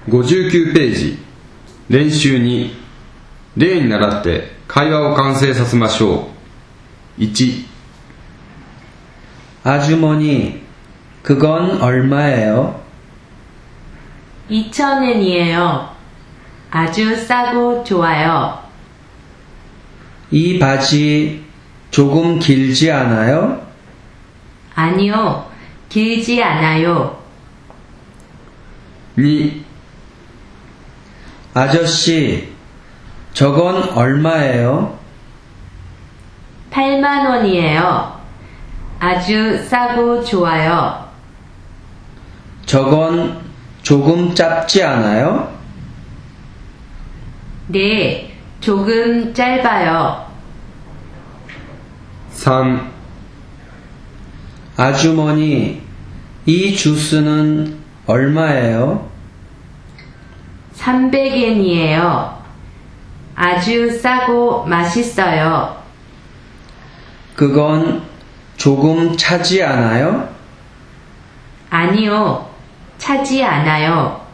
59ページ練習2例に倣って会話を完成させましょう。1 아주머니, 그건 얼마예요? 2,000엔이에요. 아주 싸고 좋아요. 이 바지 조금 길지 않아요? 아니요, 길지 않아요. 2 아저씨, 저건 얼마예요? 8만 원이에요. 아주 싸고 좋아요. 저건 조금 짧지 않아요? 네, 조금 짧아요. 3 아주머니, 이 주스는 얼마예요? 300엔이에요. 아주 싸고 맛있어요. 그건 조금 차지 않아요? 아니요, 차지 않아요.